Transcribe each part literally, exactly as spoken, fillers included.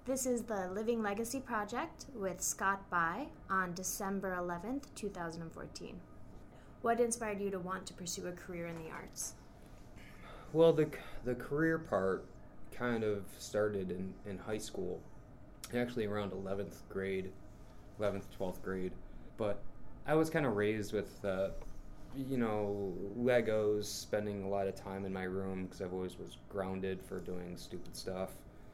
This is the Living Legacy Project with Scott By on December eleventh, twenty fourteen. What inspired you to want to pursue a career in the arts? Well, the the career part kind of started in, in high school, actually around eleventh grade, eleventh, twelfth grade. But I was kind of raised with, uh, you know, Legos, spending a lot of time in my room because I always was grounded for doing stupid stuff.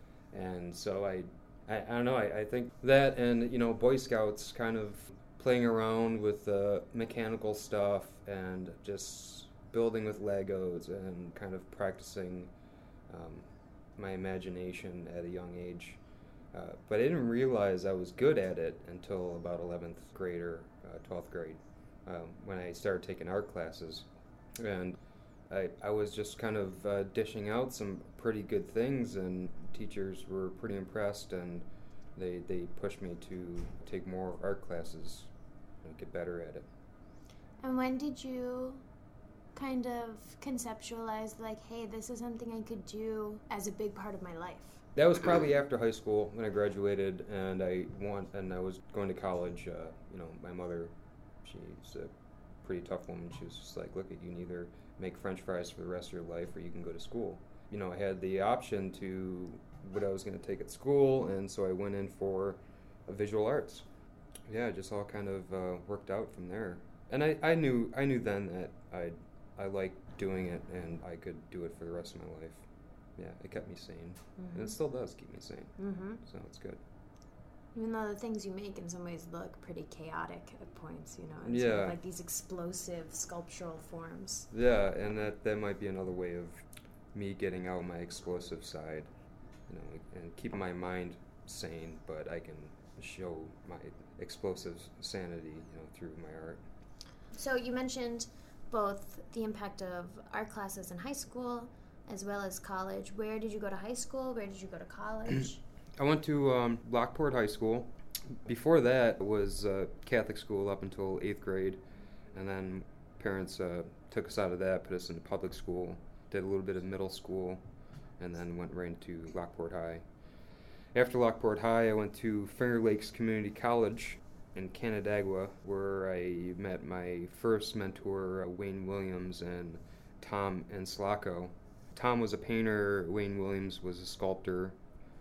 And so I, I, I don't know, I, I think that and, you know, Boy Scouts kind of playing around with uh, mechanical stuff and just building with Legos and kind of practicing um, my imagination at a young age. Uh, but I didn't realize I was good at it until about eleventh grade or uh, twelfth grade um, when I started taking art classes. And I, I was just kind of uh, dishing out some pretty good things, and teachers were pretty impressed, and they they pushed me to take more art classes and get better at it. And when did you kind of conceptualize, like, hey, this is something I could do as a big part of my life? That was probably after high school when I graduated, and I want and I was going to college. Uh, you know, my mother, she's a pretty tough woman. She was just like, look, you can either make French fries for the rest of your life, or you can go to school. You know, I had the option to what I was going to take at school, and so I went in for uh, visual arts. Yeah, it just all kind of uh, worked out from there. And I, I knew I knew then that I I liked doing it, and I could do it for the rest of my life. Yeah, it kept me sane, mm-hmm. and it still does keep me sane. Mm-hmm. So it's good. Even though the things you make in some ways look pretty chaotic at points, you know, and yeah. sort of like these explosive sculptural forms. Yeah, and that, that might be another way of me getting out my explosive side, you know, and keeping my mind sane, but I can show my explosive sanity, you know, through my art. So you mentioned both the impact of art classes in high school as well as college. Where did you go to high school? Where did you go to college? I went to um, Lockport High School. Before that was uh, Catholic school up until eighth grade, and then parents uh, took us out of that, put us into public school, did a little bit of middle school, and then went right into Lockport High. After Lockport High, I went to Finger Lakes Community College in Canandaigua, where I met my first mentor, uh, Wayne Williams, and Tom Enslaco. Tom was a painter, Wayne Williams was a sculptor.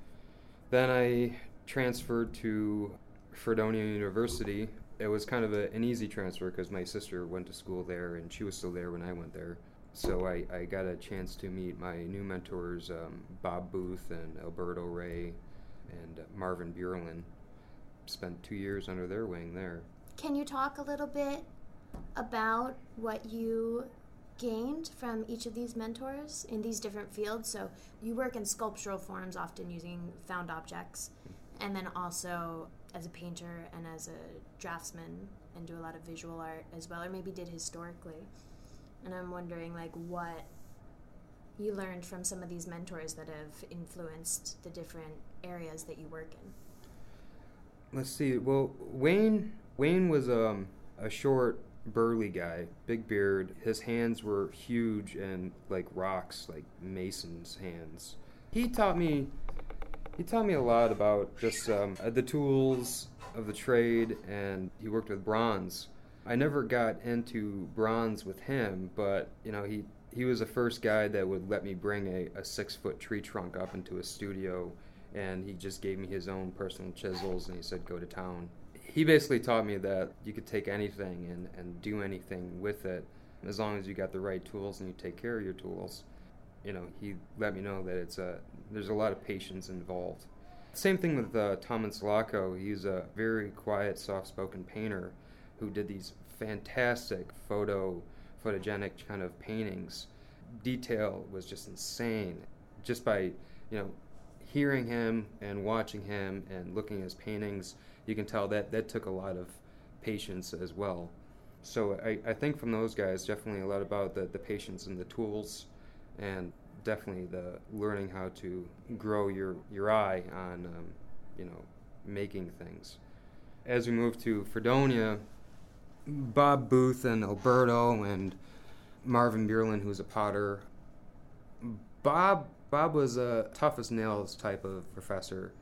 Then I transferred to Fredonia University. It was kind of a, an easy transfer because my sister went to school there, and she was still there when I went there. So I, I got a chance to meet my new mentors, um, Bob Booth and Alberto Ray and uh, Marvin Burlin. Spent two years under their wing there. Can you talk a little bit about what you gained from each of these mentors in these different fields? So you work in sculptural forms, often using found objects, and then also as a painter and as a draftsman, and do a lot of visual art as well, or maybe did historically. And I'm wondering, like, what you learned from some of these mentors that have influenced the different areas that you work in. Let's see. Well, Wayne Wayne was um, a short, burly guy, big beard. His hands were huge and like rocks, like mason's hands. He taught me he taught me a lot about just um, the tools of the trade, and he worked with bronze. I never got into bronze with him, but you know, he he was the first guy that would let me bring a, a six foot tree trunk up into a studio, and he just gave me his own personal chisels, and he said, go to town. He basically taught me that you could take anything and, and do anything with it as long as you got the right tools and you take care of your tools. You know, he let me know that it's a, there's a lot of patience involved. Same thing with uh, Tom Enslaco. He's a very quiet, soft-spoken painter who did these fantastic photo, photogenic kind of paintings. Detail was just insane. Just by, you know, hearing him and watching him and looking at his paintings, you can tell that that took a lot of patience as well. So I, I think from those guys, definitely a lot about the, the patience and the tools, and definitely the learning how to grow your, your eye on, um, you know, making things. As we moved to Fredonia, Bob Booth and Alberto and Marvin Burlin, who's a potter. Bob Bob was a tough as nails type of professor,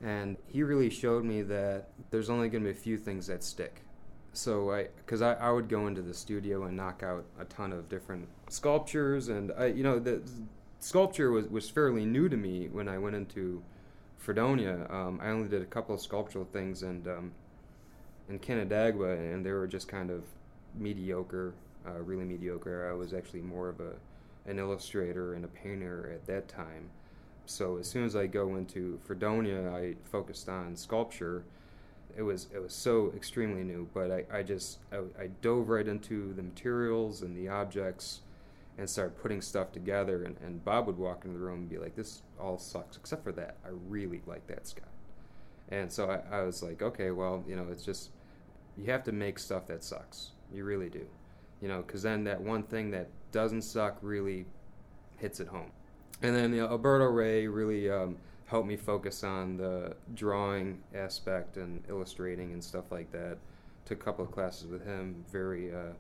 And he really showed me that there's only going to be a few things that stick. So I, because I, I would go into the studio and knock out a ton of different sculptures, and I, you know, the sculpture was, was fairly new to me when I went into Fredonia. Um, I only did a couple of sculptural things and um, in Canandaigua, and they were just kind of mediocre, uh, really mediocre. I was actually more of a an illustrator and a painter at that time. So as soon as I go into Fredonia, I focused on sculpture. It was it was so extremely new, but I, I just I, I dove right into the materials and the objects and started putting stuff together, and, and Bob would walk into the room and be like, this all sucks except for that. I really like that, Scott. And so I, I was like, okay, well, you know, it's just, you have to make stuff that sucks. You really do. You know, because then that one thing that doesn't suck really hits it home. And then, you know, Alberto Ray really um, helped me focus on the drawing aspect and illustrating and stuff like that. Took a couple of classes with him. Very uh,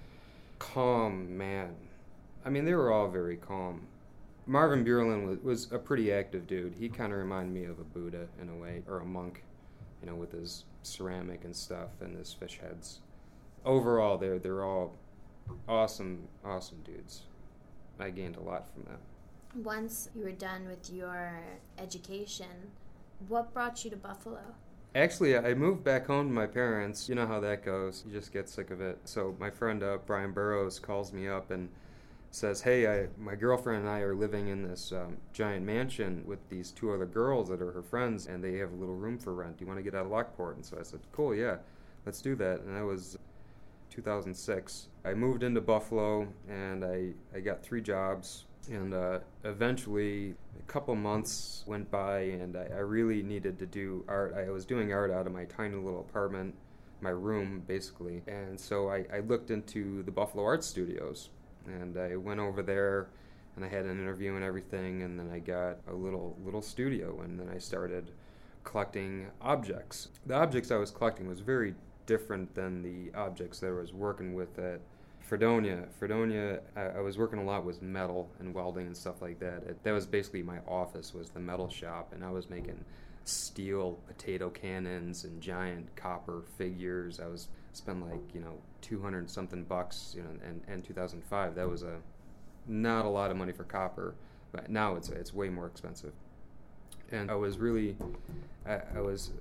calm man. I mean, they were all very calm. Marvin Burlin was, was a pretty active dude. He kind of reminded me of a Buddha in a way, or a monk, you know, with his ceramic and stuff and his fish heads. Overall, they're they're all awesome, awesome dudes. I gained a lot from them. Once you were done with your education, what brought you to Buffalo? Actually, I moved back home to my parents. You know how that goes. You just get sick of it. So my friend uh, Brian Burrows calls me up and says, hey, I, my girlfriend and I are living in this um, giant mansion with these two other girls that are her friends, and they have a little room for rent. Do you want to get out of Lockport? And so I said, cool, yeah, let's do that. And that was two thousand six. I moved into Buffalo, and I, I got three jobs. And uh, eventually, a couple months went by, and I, I really needed to do art. I was doing art out of my tiny little apartment, my room, basically. And so I, I looked into the Buffalo Art Studios, and I went over there, and I had an interview and everything, and then I got a little little studio, and then I started collecting objects. The objects I was collecting was very different than the objects that I was working with at Fredonia. Fredonia, I, I was working a lot with metal and welding and stuff like that. It, that was basically my office, was the metal shop, and I was making steel potato cannons and giant copper figures. I was spent like, you know, two hundred something bucks, you know, and, and two thousand five, that was a not a lot of money for copper, but now it's it's way more expensive. And I was really, I, I was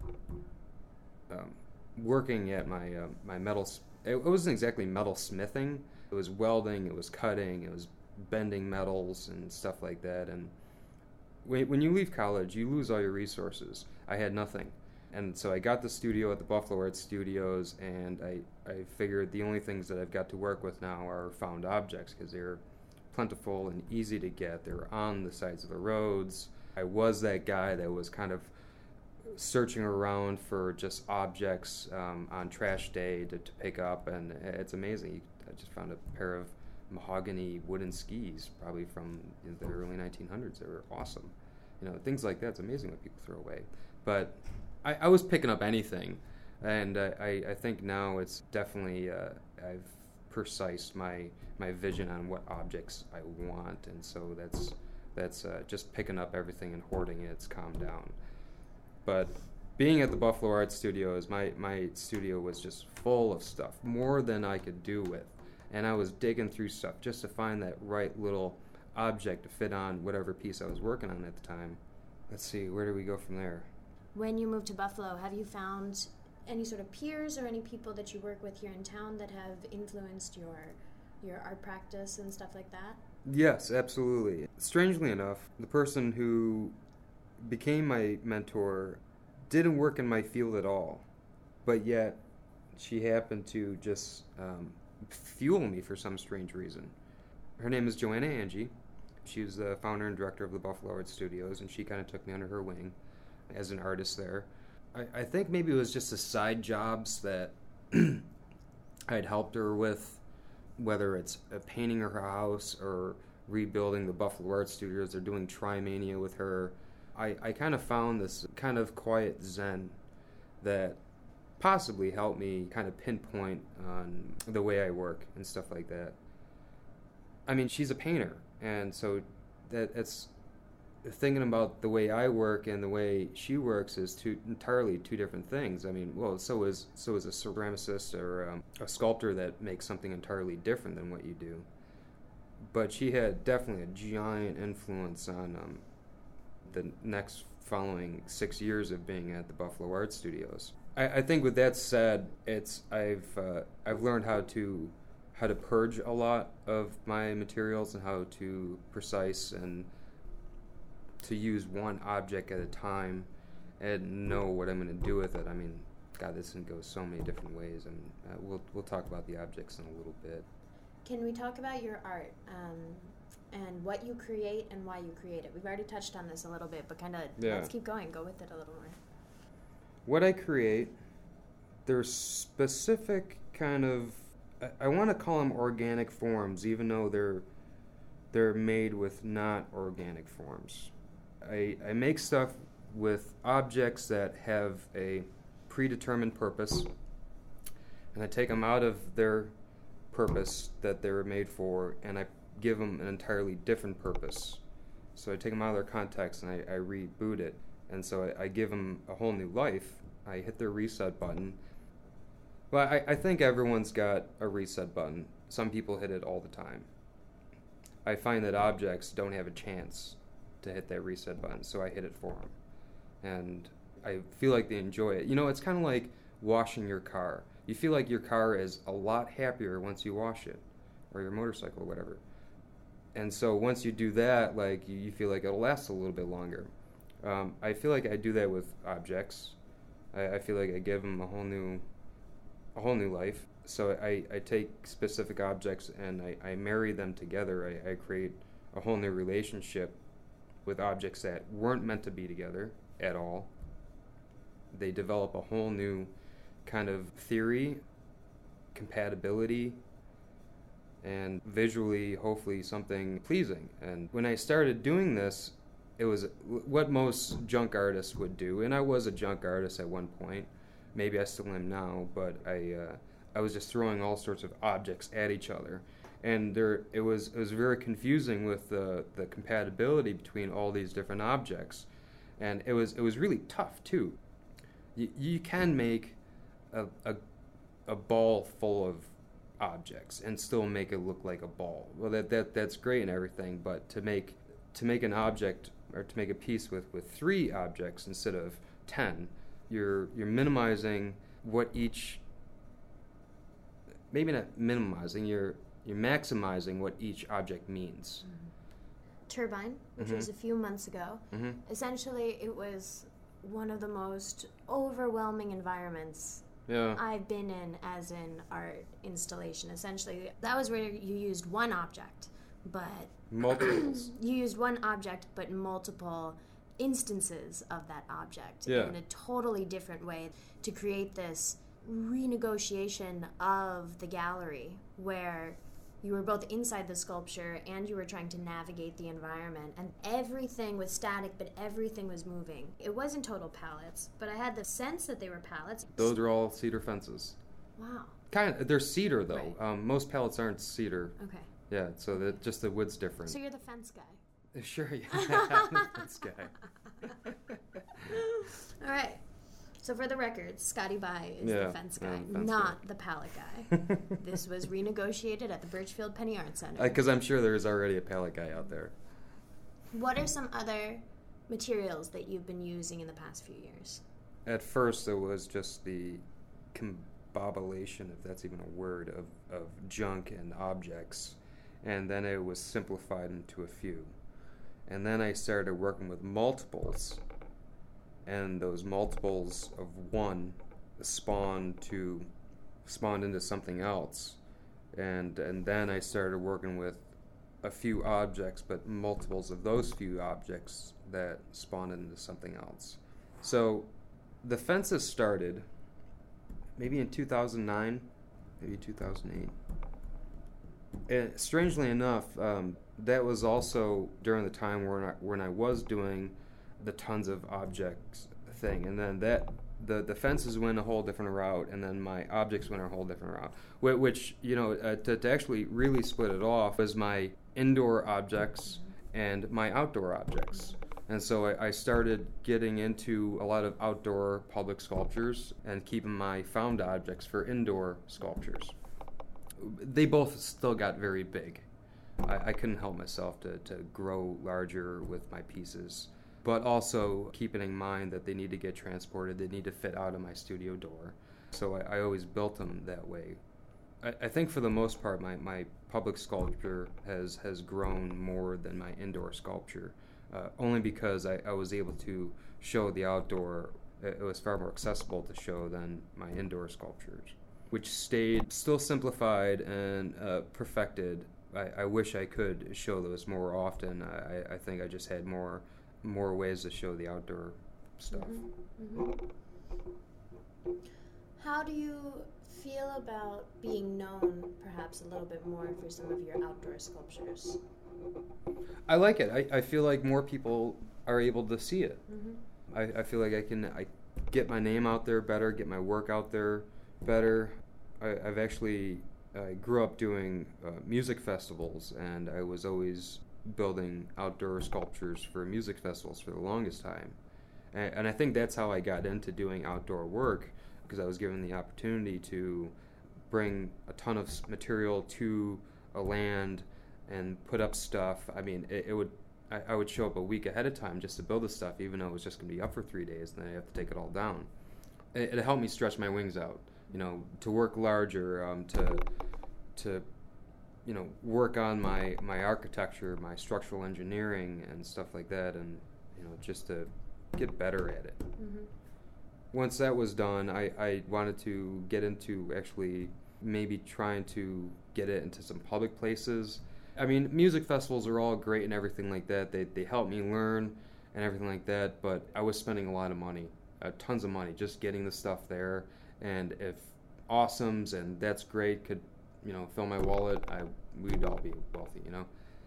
uh, um, working at my uh, my metal. It wasn't exactly metal smithing. It was welding. It was cutting. It was bending metals and stuff like that. And when you leave college, you lose all your resources. I had nothing. And so I got the studio at the Buffalo Art Studios, and I, I figured the only things that I've got to work with now are found objects, because they're plentiful and easy to get. They're on the sides of the roads. I was that guy that was kind of searching around for just objects um, on trash day to, to pick up, and it's amazing. I just found a pair of mahogany wooden skis, probably from you know, the early nineteen hundreds. They were awesome. You know, things like that. It's amazing what people throw away. But I, I was picking up anything, and I, I, I think now it's definitely uh, I've precised my my vision on what objects I want, and so that's that's uh, just picking up everything and hoarding it. It's calmed down. But being at the Buffalo Art Studios, my, my studio was just full of stuff, more than I could do with. And I was digging through stuff just to find that right little object to fit on whatever piece I was working on at the time. Let's see, where do we go from there? When you moved to Buffalo, have you found any sort of peers or any people that you work with here in town that have influenced your your art practice and stuff like that? Yes, absolutely. Strangely enough, the person who became my mentor didn't work in my field at all, but yet she happened to just um, fuel me for some strange reason. Her name is Joanna Angie. She was the founder and director of the Buffalo Art Studios, and she kind of took me under her wing as an artist there. I, I think maybe it was just the side jobs that I'd helped her with, whether it's uh, painting her house or rebuilding the Buffalo Art Studios or doing Trimania with her. I, I kind of found this kind of quiet zen that possibly helped me kind of pinpoint on the way I work and stuff like that. I mean, she's a painter, and so that it's thinking about the way I work and the way she works is two entirely two different things. I mean, well, so is so is a ceramicist or um, a sculptor that makes something entirely different than what you do. But she had definitely a giant influence on um, the next following six years of being at the Buffalo Art Studios. I, I think with that said, it's I've uh, I've learned how to how to purge a lot of my materials and how to precise and to use one object at a time and know what I'm going to do with it. I mean, God, this can go so many different ways, and uh, we'll we'll talk about the objects in a little bit. Can we talk about your art um, and what you create and why you create it? We've already touched on this a little bit, but kind of yeah. let's keep going. Go with it a little more. What I create, there's specific kind of, I, I want to call them organic forms, even though they're they're made with not organic forms. I, I make stuff with objects that have a predetermined purpose, and I take them out of their purpose that they were made for, and I give them an entirely different purpose. So I take them out of their context and I, I reboot it, and so I, I give them a whole new life. I hit their reset button. Well, I, I think everyone's got a reset button. Some people hit it all the time. I find that objects don't have a chance to hit that reset button, so I hit it for them. And I feel like they enjoy it. You know, it's kind of like washing your car. You feel like your car is a lot happier once you wash it, or your motorcycle or whatever. And so once you do that, like, you, you feel like it'll last a little bit longer. Um, I feel like I do that with objects. I, I feel like I give them a whole new, a whole new life. So I, I take specific objects and I, I marry them together. I, I create a whole new relationship with objects that weren't meant to be together at all. They develop a whole new kind of theory, compatibility, and visually, hopefully, something pleasing. And when I started doing this, it was what most junk artists would do. And I was a junk artist at one point. Maybe I still am now, but I uh, I was just throwing all sorts of objects at each other. And there, it was it was very confusing with the, the compatibility between all these different objects. And it was it was really tough, too. You, you can make a, a a ball full of objects and still make it look like a ball. Well, that, that that's great and everything, but to make to make an object or to make a piece with, with three objects instead of ten, you're you're minimizing what each maybe not minimizing, you're you're maximizing what each object means. Mm-hmm. Turbine, which mm-hmm. was a few months ago, mm-hmm. essentially it was one of the most overwhelming environments yeah. I've been in as an art installation. Essentially, that was where you used one object, but multiples. You used one object, but multiple instances of that object yeah. in a totally different way to create this renegotiation of the gallery where you were both inside the sculpture and you were trying to navigate the environment, and everything was static, but everything was moving. It wasn't total pallets, but I had the sense that they were pallets. Those are all cedar fences. Wow. Kind of, they're cedar though. Right. Um, most pallets aren't cedar. Okay. Yeah, so that just the wood's different. So you're the fence guy. Sure, yeah, I'm the fence guy. All right. So for the record, Scotty Bai is yeah, the fence guy, yeah, fence not guy. the pallet guy. This was renegotiated at the Birchfield Penny Art Center. Because uh, I'm sure there's already a pallet guy out there. What are some other materials that you've been using in the past few years? At first, it was just the combobulation, if that's even a word, of, of junk and objects. And then it was simplified into a few. And then I started working with multiples. And those multiples of one spawned to spawned into something else, and and then I started working with a few objects, but multiples of those few objects that spawned into something else. So the fences started maybe in two thousand nine, maybe two thousand eight. And strangely enough, um, that was also during the time when I, when I was doing the tons of objects thing, and then that the the fences went a whole different route, and then my objects went a whole different route. Which, which you know, uh, to, to actually really split it off was my indoor objects and my outdoor objects. And so I, I started getting into a lot of outdoor public sculptures and keeping my found objects for indoor sculptures. They both still got very big. I, I couldn't help myself to, to grow larger with my pieces, but also keeping in mind that they need to get transported, they need to fit out of my studio door. So I, I always built them that way. I, I think for the most part, my, my public sculpture has, has grown more than my indoor sculpture. Uh, only because I, I was able to show the outdoor, it was far more accessible to show than my indoor sculptures, which stayed still simplified and uh, perfected. I, I wish I could show those more often. I, I think I just had more more ways to show the outdoor stuff. Mm-hmm. Mm-hmm. How do you feel about being known perhaps a little bit more for some of your outdoor sculptures? I like it. I, I feel like more people are able to see it. Mm-hmm. I, I feel like I can I get my name out there better, get my work out there better. I, I've actually I grew up doing uh, music festivals, and I was always building outdoor sculptures for music festivals for the longest time. And, and I think that's how I got into doing outdoor work, because I was given the opportunity to bring a ton of material to a land and put up stuff. I mean, it, it would I, I would show up a week ahead of time just to build the stuff, even though it was just going to be up for three days, and then I have to take it all down. It, it helped me stretch my wings out, you know, to work larger, um, to to you know work on my my architecture, my structural engineering, and stuff like that, and you know just to get better at it. Mm-hmm. Once that was done, I, I wanted to get into actually maybe trying to get it into some public places. I mean, music festivals are all great and everything like that. They they help me learn and everything like that, but I was spending a lot of money, uh, tons of money, just getting the stuff there. And if Awesomes and That's Great could, you know, fill my wallet, I we'd all be wealthy, you know.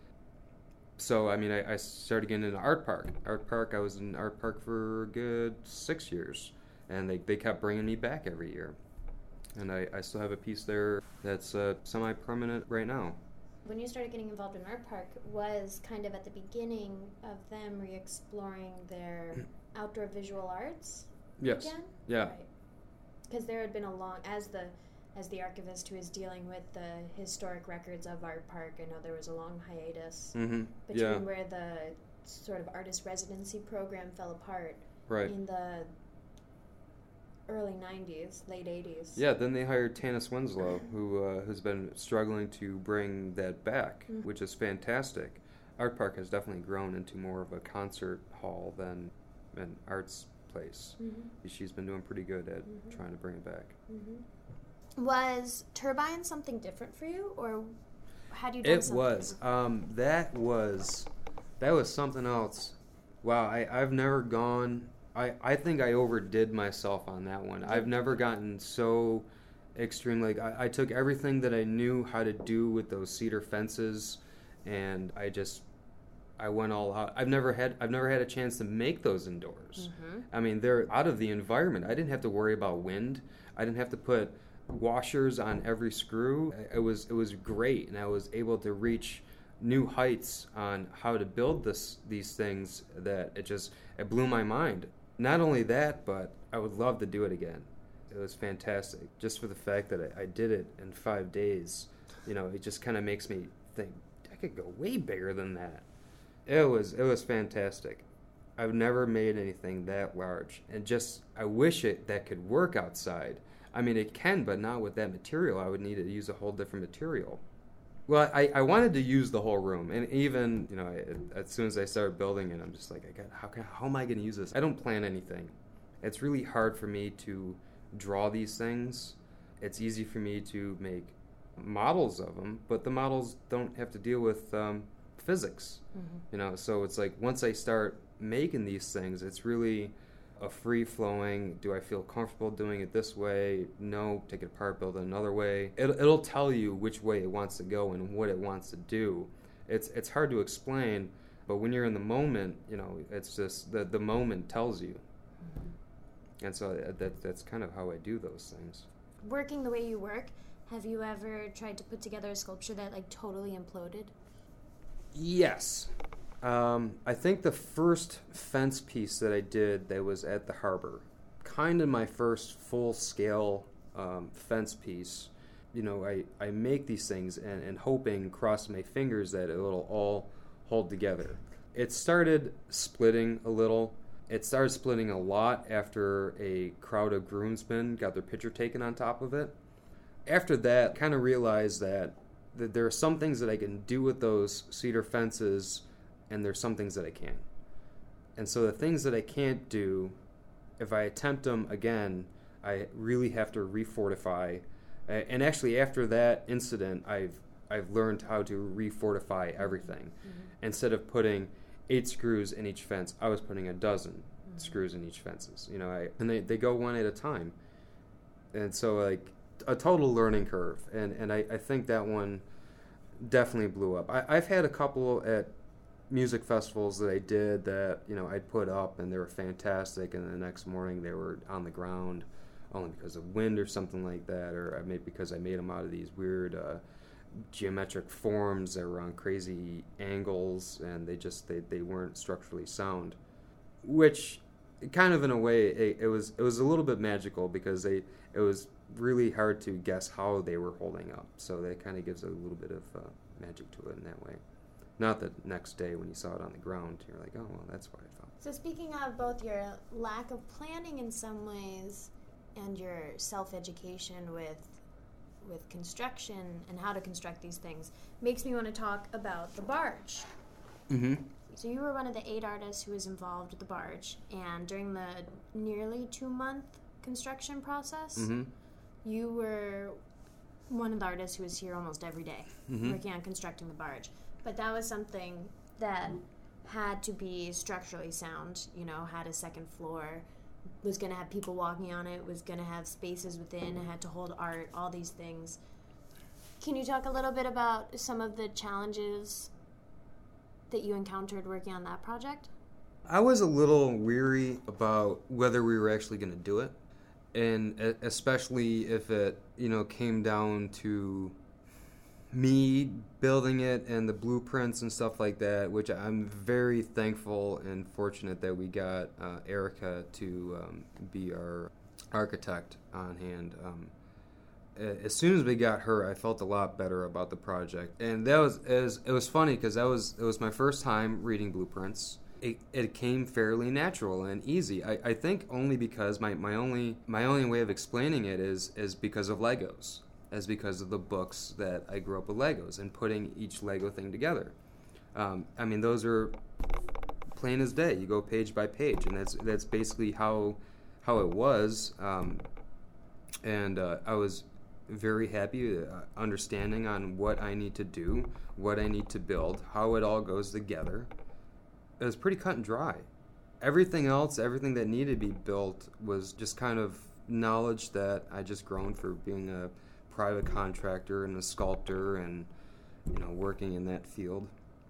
So, I mean, I, I started getting into Art Park. Art Park, I was in Art Park for a good six years, and they, they kept bringing me back every year. And I, I still have a piece there that's uh, semi-permanent right now. When you started getting involved in Art Park, was kind of at the beginning of them re-exploring their outdoor visual arts yes. again? Yeah. Right. Because there had been a long, as the as the archivist who is dealing with the historic records of Art Park, I know there was a long hiatus Mm-hmm. between yeah. where the sort of artist residency program fell apart right. in the early nineties, late eighties. Yeah, then they hired Tanis Winslow, who uh, has been struggling to bring that back, mm-hmm. which is fantastic. Art Park has definitely grown into more of a concert hall than an arts place. Mm-hmm. She's been doing pretty good at mm-hmm. trying to bring it back. Mm-hmm. Was Turbine something different for you, or had you done it something? It was. Um, that was that was something else. Wow, I, I've never gone... I, I think I overdid myself on that one. I've never gotten so extreme. Like, I, I took everything that I knew how to do with those cedar fences, and I just... I went all out. I've never had I've never had a chance to make those indoors. Mm-hmm. I mean, they're out of the environment. I didn't have to worry about wind. I didn't have to put washers on every screw. It was it was great, and I was able to reach new heights on how to build this these things that it just it blew my mind. Not only that, but I would love to do it again. It was fantastic, just for the fact that I, I did it in five days. You know, it just kind of makes me think I could go way bigger than that. It was it was fantastic. I've never made anything that large, and just I wish it that could work outside. I mean, it can, but not with that material. I would need to use a whole different material. Well, I, I wanted to use the whole room, and even you know, I, as soon as I started building it, I'm just like, I got how can how am I going to use this? I don't plan anything. It's really hard for me to draw these things. It's easy for me to make models of them, but the models don't have to deal with um, physics, mm-hmm. you know. So it's like once I start making these things, it's really a free-flowing, do I feel comfortable doing it this way? No, take it apart, build it another way. It, it'll tell you which way it wants to go and what it wants to do. It's it's hard to explain, but when you're in the moment, you know, it's just the, the moment tells you. Mm-hmm. And so that that's kind of how I do those things. Working the way you work, have you ever tried to put together a sculpture that like totally imploded? Yes. Um, I think the first fence piece that I did that was at the harbor, kind of my first full-scale um, fence piece. You know, I, I make these things and, and hoping, cross my fingers, that it'll all hold together. It started splitting a little. It started splitting a lot after a crowd of groomsmen got their picture taken on top of it. After that, I kind of realized that, that there are some things that I can do with those cedar fences, and there's some things that I can't. And so the things that I can't do, if I attempt them again, I really have to refortify. And actually, after that incident, I've I've learned how to refortify everything. Mm-hmm. Instead of putting eight screws in each fence, I was putting a dozen mm-hmm. screws in each fences. You know, I, and they, they go one at a time. And so, like, a total learning curve. And, and I, I think that one definitely blew up. I, I've had a couple at music festivals that I did that, you know, I'd put up and they were fantastic, and the next morning they were on the ground only because of wind or something like that, or maybe because I made them out of these weird uh, geometric forms that were on crazy angles, and they just they, they weren't structurally sound, which kind of in a way it, it was it was a little bit magical because they it was really hard to guess how they were holding up, so that kind of gives it a little bit of uh, magic to it in that way. Not the next day when you saw it on the ground, you're like, oh, well, that's what I thought. So speaking of both your lack of planning in some ways and your self-education with with construction and how to construct these things, makes me want to talk about the barge. Mm-hmm. So you were one of the eight artists who was involved with the barge, and during the nearly two-month construction process, mm-hmm. you were one of the artists who was here almost every day, mm-hmm. working on constructing the barge. But that was something that had to be structurally sound, you know, had a second floor, was going to have people walking on it, was going to have spaces within, it had to hold art, all these things. Can you talk a little bit about some of the challenges that you encountered working on that project? I was a little weary about whether we were actually going to do it, and especially if it, you know, came down to me building it and the blueprints and stuff like that, which I'm very thankful and fortunate that we got uh, Erica to um, be our architect on hand. Um, as soon as we got her, I felt a lot better about the project, and that was it was, it was funny because that was it was my first time reading blueprints. It, it came fairly natural and easy. I, I think only because my, my only my only way of explaining it is is because of Legos. As because of the books that I grew up with Legos and putting each Lego thing together. Um, I mean, those are plain as day. You go page by page, and that's that's basically how how it was. Um, and uh, I was very happy, uh, understanding on what I need to do, what I need to build, how it all goes together. It was pretty cut and dry. Everything else, everything that needed to be built was just kind of knowledge that I just grown for being a private contractor and a sculptor and, you know, working in that field.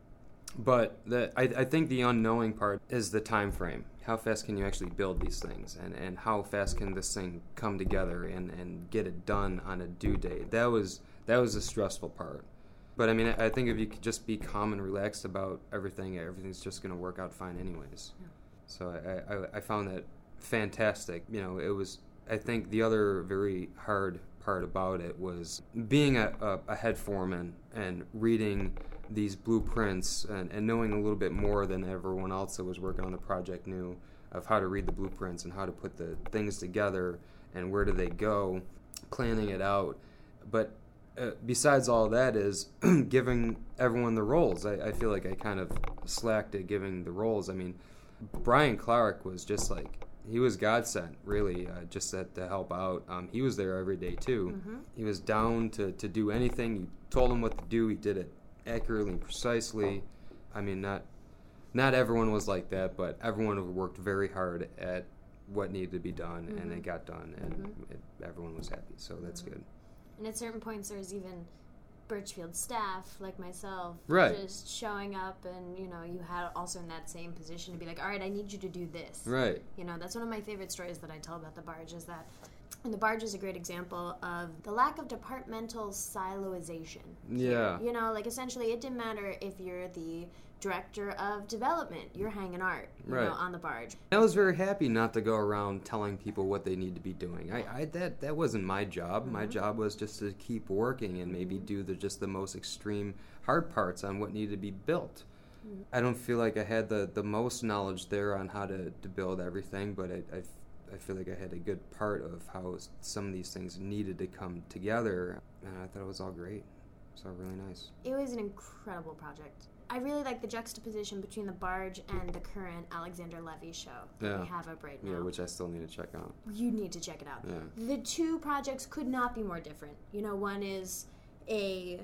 But the, I, I think the unknowing part is the time frame. How fast can you actually build these things, and, and how fast can this thing come together and, and get it done on a due date? That was that was the stressful part. But I mean, I, I think if you could just be calm and relaxed about everything, everything's just going to work out fine anyways. Yeah. So I, I, I found that fantastic. You know, it was, I think the other very hard part about it was being a, a, a head foreman and reading these blueprints and, and knowing a little bit more than everyone else that was working on the project knew of how to read the blueprints and how to put the things together and where do they go, planning it out. But uh, besides all that is giving everyone the roles. I, I feel like I kind of slacked at giving the roles. I mean, Brian Clark was just like, he was God sent, really, uh, just that to help out. Um, he was there every day, too. Mm-hmm. He was down to, to do anything. You told him what to do. He did it accurately and precisely. I mean, not not everyone was like that, but everyone worked very hard at what needed to be done, mm-hmm. and it got done, and mm-hmm. it, everyone was happy, so that's mm-hmm. good. And at certain points, there was even Birchfield staff, like myself, right. just showing up, and, you know, you had also in that same position to be like, all right, I need you to do this. Right. You know, that's one of my favorite stories that I tell about the barge, is that And the barge is a great example of the lack of departmental siloization. Yeah. You know, like essentially it didn't matter if you're the director of development, you're hanging art, you Right. know, on the barge. I was very happy not to go around telling people what they need to be doing. I, I that that wasn't my job. Mm-hmm. My job was just to keep working and maybe do the just the most extreme hard parts on what needed to be built. Mm-hmm. I don't feel like I had the, the most knowledge there on how to, to build everything, but I, I I feel like I had a good part of how some of these things needed to come together, and I thought it was all great. It was all really nice. It was an incredible project. I really like the juxtaposition between the barge and the current Alexander Levy show that Yeah. we have up right now. Yeah, which I still need to check out. You need to check it out. Yeah. The two projects could not be more different. You know, one is a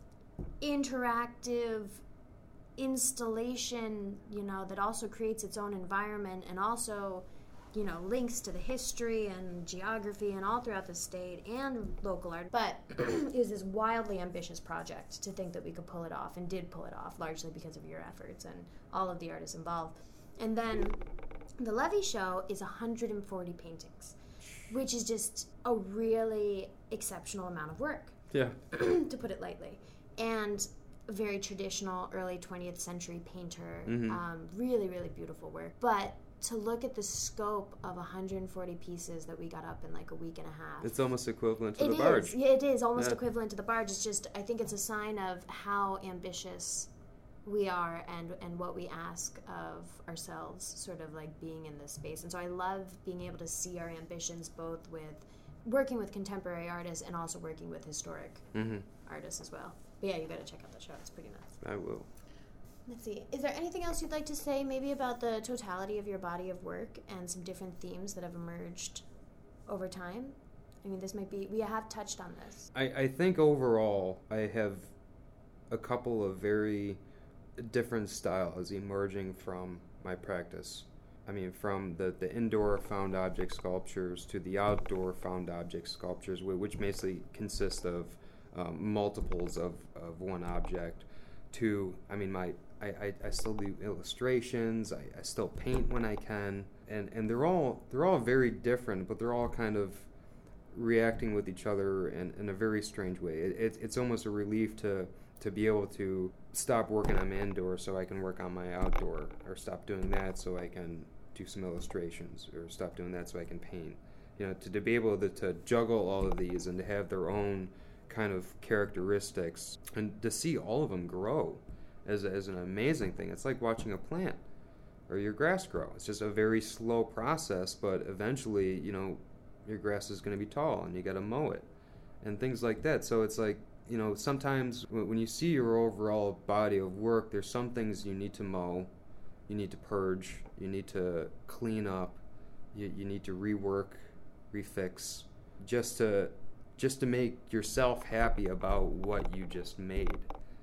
interactive installation, you know, that also creates its own environment and also, you know, links to the history and geography and all throughout the state and local art. But it was this wildly ambitious project to think that we could pull it off, and did pull it off, largely because of your efforts and all of the artists involved. And then the Levy show is one hundred forty paintings, which is just a really exceptional amount of work, Yeah. to put it lightly. And a very traditional early twentieth century painter, Mhm. um, really, really beautiful work. But to look at the scope of one hundred forty pieces that we got up in like a week and a half. It's almost equivalent to It the is. barge. Yeah, it is almost Yeah. equivalent to the barge. It's just, I think it's a sign of how ambitious we are and and what we ask of ourselves, sort of like being in this space. And so I love being able to see our ambitions both with working with contemporary artists and also working with historic Mm-hmm. artists as well. But yeah, you got to check out the show. It's pretty nuts. I will. Let's see. Is there anything else you'd like to say, maybe about the totality of your body of work and some different themes that have emerged over time? I mean, this might be, we have touched on this. I, I think overall I have a couple of very different styles emerging from my practice. I mean, from the, the indoor found object sculptures to the outdoor found object sculptures, whi- which basically consist of um, multiples of, of one object, to, I mean, my I, I, I still do illustrations, I, I still paint when I can, and, and they're all they're all very different, but they're all kind of reacting with each other in, in a very strange way. It, it, it's almost a relief to to be able to stop working on my indoor so I can work on my outdoor, or stop doing that so I can do some illustrations, or stop doing that so I can paint. You know, to, to be able to, to juggle all of these and to have their own kind of characteristics, and to see all of them grow as, as an amazing thing. It's like watching a plant or your grass grow. It's just a very slow process, but eventually, you know, your grass is going to be tall and you got to mow it and things like that. So it's like, you know, sometimes when you see your overall body of work, there's some things you need to mow, you need to purge, you need to clean up, you, you need to rework, refix, just to just to make yourself happy about what you just made.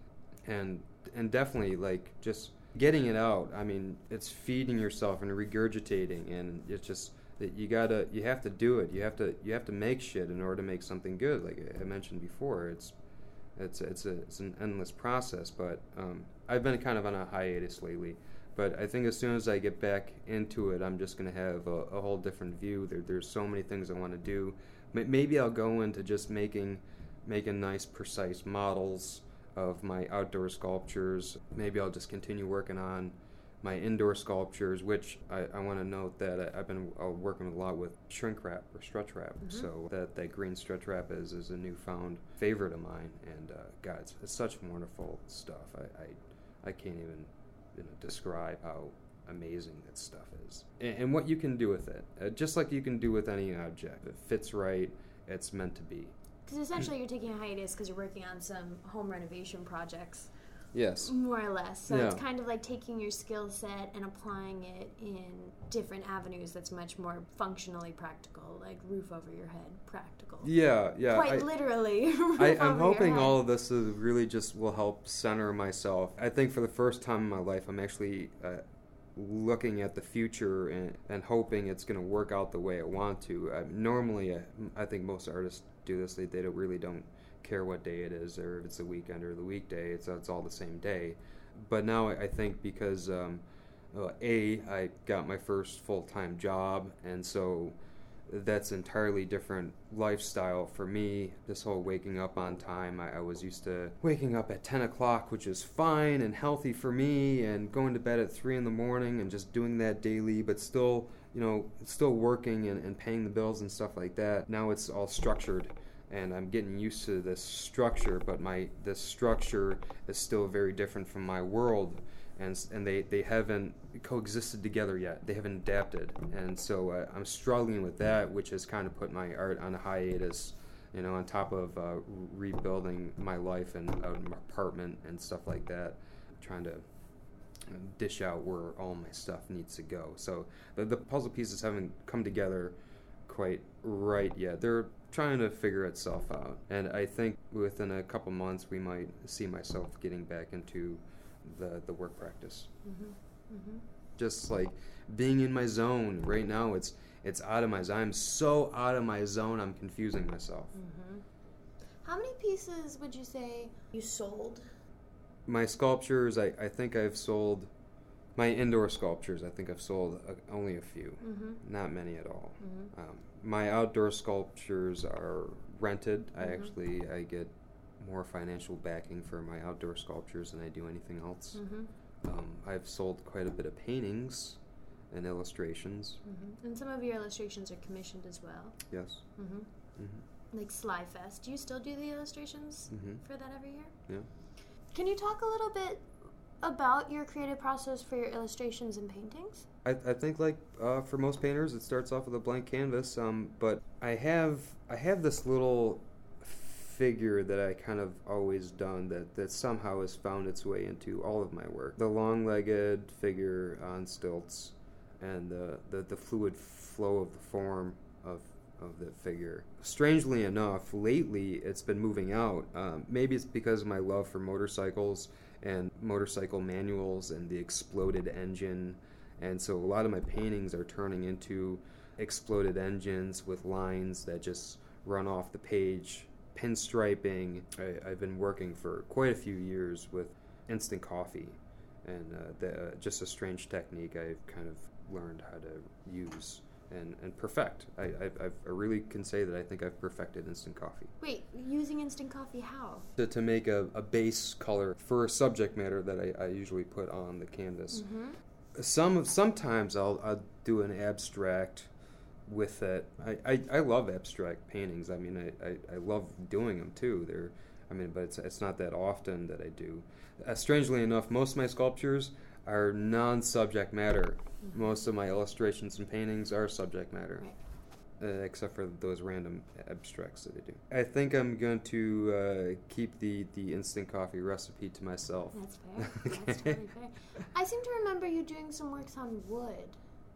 And and definitely, like, just getting it out. I mean, it's feeding yourself and regurgitating, and it's just that you gotta, you have to do it. You have to, you have to make shit in order to make something good. Like I mentioned before, it's, it's, it's a, it's an endless process. But um, I've been kind of on a hiatus lately. But I think as soon as I get back into it, I'm just gonna have a, a whole different view. There, there's so many things I want to do. Maybe I'll go into just making, making nice, precise models of my outdoor sculptures. Maybe I'll just continue working on my indoor sculptures, which I, I want to note that I, I've been uh, working a lot with shrink wrap or stretch wrap. Mm-hmm. So that, that green stretch wrap is, is a newfound favorite of mine. And uh, God, it's, it's such wonderful stuff. I, I, I can't even you know, describe how amazing that stuff is. And, and what you can do with it. Uh, just like you can do with any object. If it fits right, it's meant to be. Because essentially you're taking a hiatus because you're working on some home renovation projects. Yes. More or less. So yeah. It's kind of like taking your skill set and applying it in different avenues that's much more functionally practical, like roof over your head practical. Yeah, yeah. Quite I, literally. I, I'm hoping all of this is really just will help center myself. I think for the first time in my life, I'm actually uh, looking at the future and, and hoping it's going to work out the way I want to. Uh, normally, uh, I think most artists do this. They, they don't really don't care what day it is, or if it's the weekend or the weekday. It's it's all the same day. But now I, I think because uh, a I got my first full time job, and so that's entirely different lifestyle for me. This whole waking up on time, I, I was used to waking up at ten o'clock, which is fine and healthy for me, and going to bed at three in the morning and just doing that daily, but still, you know, still working and, and paying the bills and stuff like that. Now it's all structured, and I'm getting used to this structure, but my this structure is still very different from my world. And and they, they haven't coexisted together yet. They haven't adapted. And so uh, I'm struggling with that, which has kind of put my art on a hiatus, you know, on top of uh, rebuilding my life and an apartment and stuff like that, trying to dish out where all my stuff needs to go. So the, the puzzle pieces haven't come together quite right yet. They're trying to figure itself out. And I think within a couple months we might see myself getting back into the the work practice. Mm-hmm. Mm-hmm. Just like being in my zone right now, it's it's out of my zone. I'm so out of my zone, I'm confusing myself. Mm-hmm. How many pieces would you say you sold? My sculptures, I, I think I've sold, my indoor sculptures, I think I've sold a, only a few, mm-hmm. not many at all. Mm-hmm. Um, my outdoor sculptures are rented. Mm-hmm. I actually, I get more financial backing for my outdoor sculptures than I do anything else. Mm-hmm. Um, I've sold quite a bit of paintings and illustrations. Mm-hmm. And some of your illustrations are commissioned as well. Yes. Mm-hmm. Mm-hmm. Like Slyfest. Do you still do the illustrations mm-hmm. for that every year? Yeah. Can you talk a little bit about your creative process for your illustrations and paintings? I, I think, like uh, for most painters, it starts off with a blank canvas. Um, but I have I have this little figure that I kind of always done that, that somehow has found its way into all of my work. The long-legged figure on stilts and the, the, the fluid flow of the form of of the figure. Strangely enough, lately it's been moving out. Um, maybe it's because of my love for motorcycles and motorcycle manuals and the exploded engine, and so a lot of my paintings are turning into exploded engines with lines that just run off the page. Pinstriping. I, I've been working for quite a few years with instant coffee, and uh, the, uh, just a strange technique I've kind of learned how to use and, and perfect. I, I, I've, I really can say that I think I've perfected instant coffee. Wait, using instant coffee how? To, to make a, a base color for a subject matter that I, I usually put on the canvas. Mm-hmm. Some Sometimes I'll, I'll do an abstract with it. I, I, I love abstract paintings. I mean, I, I, I love doing them too. They're, I mean, but it's it's not that often that I do. Uh, strangely enough, most of my sculptures are non-subject matter. Mm-hmm. Most of my illustrations and paintings are subject matter, right. uh, except for those random abstracts that I do. I think I'm going to uh, keep the, the instant coffee recipe to myself. That's fair. Okay. That's totally fair. I seem to remember you doing some works on wood.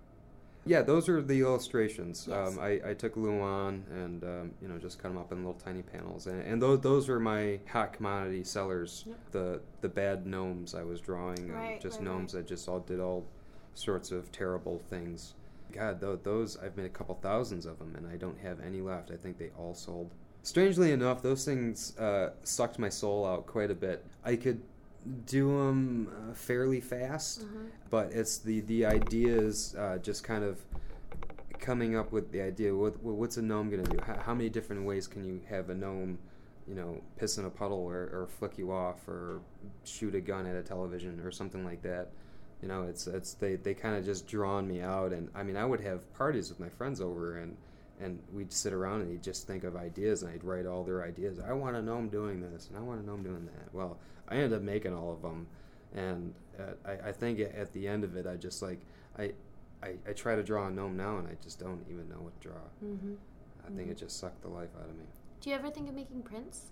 Yeah, those are the illustrations. Yes. Um, I, I took Luan and um, you know just cut them up in little tiny panels, and, and those those are my hot commodity sellers. Yep. The the bad gnomes I was drawing, right, um, just right, gnomes right. that just all did all sorts of terrible things. God, th- those I've made a couple thousands of them, and I don't have any left. I think they all sold. Strangely enough, those things uh, sucked my soul out quite a bit. I could do them uh, fairly fast, mm-hmm. but it's the the ideas uh, just kind of coming up with the idea. What what's a gnome gonna do? How, how many different ways can you have a gnome, you know, piss in a puddle or, or flick you off or shoot a gun at a television or something like that? You know, it's it's they they kind of just drawn me out, and I mean, I would have parties with my friends over, and and we'd sit around and they'd just think of ideas, and I'd write all their ideas. I want to know I'm doing this, and I want to know I'm doing that. Well, I ended up making all of them, and uh, I, I think at the end of it, I just like, I, I, I try to draw a gnome now, and I just don't even know what to draw. Mm-hmm. I think mm-hmm. it just sucked the life out of me. Do you ever think of making prints?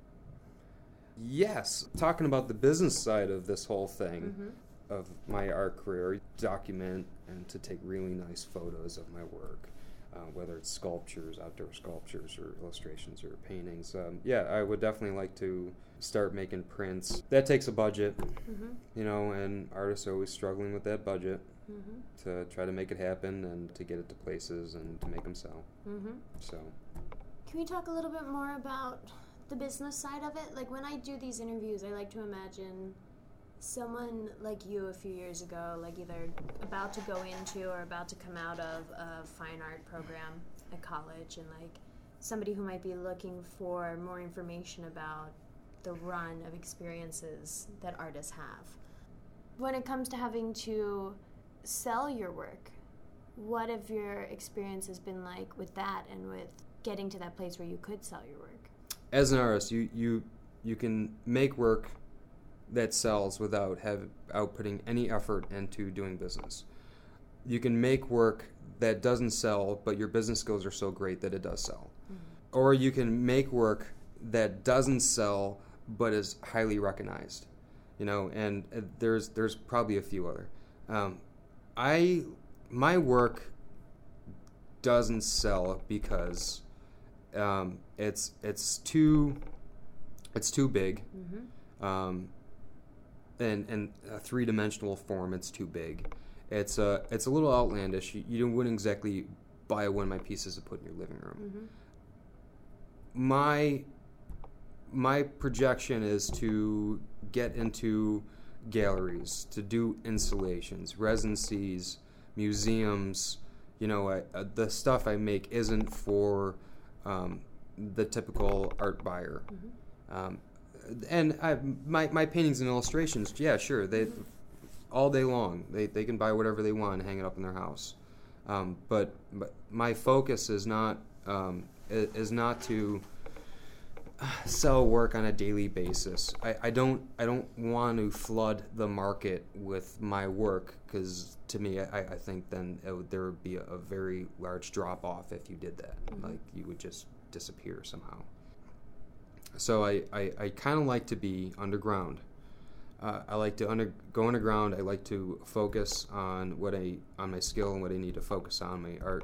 Yes. Talking about the business side of this whole thing, mm-hmm. of my art career, document and to take really nice photos of my work. Uh, whether it's sculptures, outdoor sculptures, or illustrations, or paintings. Um, yeah, I would definitely like to start making prints. That takes a budget, mm-hmm. you know, and artists are always struggling with that budget mm-hmm. to try to make it happen and to get it to places and to make them sell. Mm-hmm. So, can we talk a little bit more about the business side of it? Like, when I do these interviews, I like to imagine Someone like you a few years ago, like either about to go into or about to come out of a fine art program at college, and like somebody who might be looking for more information about the run of experiences that artists have. When it comes to having to sell your work, what have your experiences been like with that and with getting to that place where you could sell your work? As an artist, you you, you can make work that sells without have without putting any effort into doing business. You can make work that doesn't sell, but your business skills are so great that it does sell. Mm-hmm. Or you can make work that doesn't sell, but is highly recognized. You know, and uh, there's there's probably a few other. Um, I my work doesn't sell because um, it's it's too it's too big. Mm-hmm. Um, and and a three-dimensional form, it's too big. It's a it's a little outlandish. You, you wouldn't exactly buy one of my pieces to put in your living room. Mm-hmm. My my projection is to get into galleries, to do installations, residencies, museums. You know, I, uh, the stuff I make isn't for um, the typical art buyer. Mm-hmm. Um, and I, my my paintings and illustrations, yeah, sure, they all day long they they can buy whatever they want and hang it up in their house. Um, but but my focus is not um, is not to sell work on a daily basis. I, I don't I don't want to flood the market with my work, because to me I, I think then it would, there would be a, a very large drop off if you did that. Mm-hmm. Like you would just disappear somehow. So I, I, I kind of like to be underground. Uh, I like to under, go underground. I like to focus on what I on my skill and what I need to focus on, my art,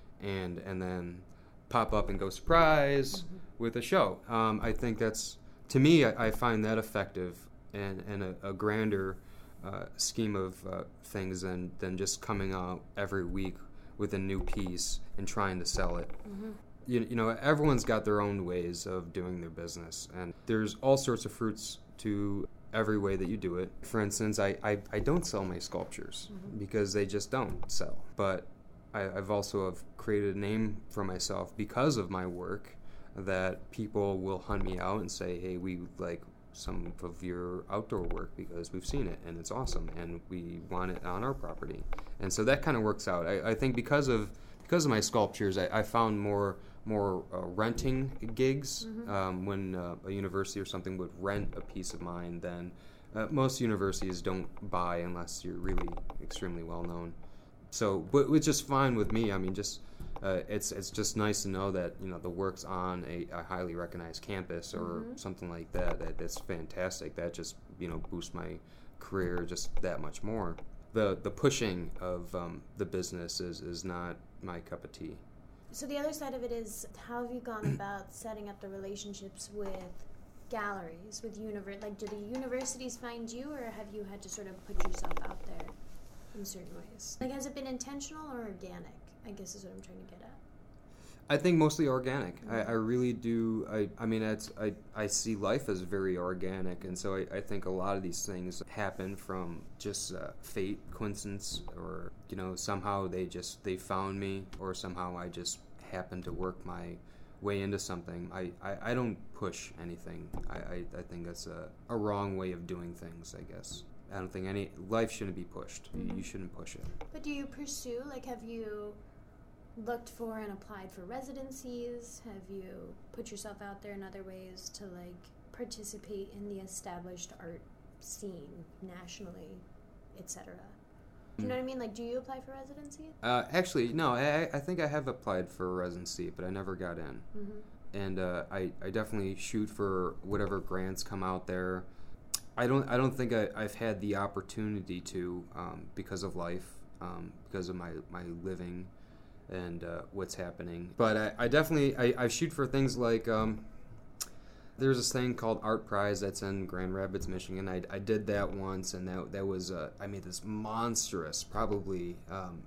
and and then pop up and go surprise mm-hmm. with a show. Um, I think that's, to me, I, I find that effective and, and a, a grander uh, scheme of uh, things than, than just coming out every week with a new piece and trying to sell it. Mm-hmm. You, you know, everyone's got their own ways of doing their business, and there's all sorts of fruits to every way that you do it. For instance, I, I, I don't sell my sculptures mm-hmm. because they just don't sell. But I, I've also have created a name for myself because of my work, that people will hunt me out and say, hey, we like some of your outdoor work because we've seen it and it's awesome and we want it on our property. And so that kind of works out. I, I think because of because of my sculptures, I, I found more more uh, renting gigs mm-hmm. um, when uh, a university or something would rent a piece of mine. Then uh, most universities don't buy unless you're really extremely well known. So, but it's just fine with me. I mean, just uh, it's it's just nice to know that, you know, the work's on a, a highly recognized campus or mm-hmm. something like that. That that's fantastic. That just, you know, boosts my career just that much more. The the pushing of um, the business is, is not my cup of tea. So the other side of it is, how have you gone about setting up the relationships with galleries, with univer- like do the universities find you, or have you had to sort of put yourself out there in certain ways? Like, has it been intentional or organic, I guess is what I'm trying to get at. I think mostly organic. Mm-hmm. I, I really do. I, I mean, it's, I, I see life as very organic, and so I, I think a lot of these things happen from just uh, fate, coincidence, or, you know, somehow they just, they found me, or somehow I just happened to work my way into something. I, I, I don't push anything. I, I, I think that's a, a wrong way of doing things, I guess. I don't think any, life shouldn't be pushed. Mm-hmm. You, you shouldn't push it. But do you pursue, like, have you looked for and applied for residencies? Have you put yourself out there in other ways to, like, participate in the established art scene nationally, et cetera? Do you know what I mean? Like, do you apply for residency? Uh, actually, no. I, I think I have applied for a residency, but I never got in. Mm-hmm. And uh, I, I definitely shoot for whatever grants come out there. I don't I don't think I, I've had the opportunity to um, because of life, um, because of my, my living and uh, what's happening. But I, I definitely, I, I shoot for things like, um, there's this thing called Art Prize that's in Grand Rapids, Michigan. I, I did that once, and that that was, uh, I made this monstrous, probably um,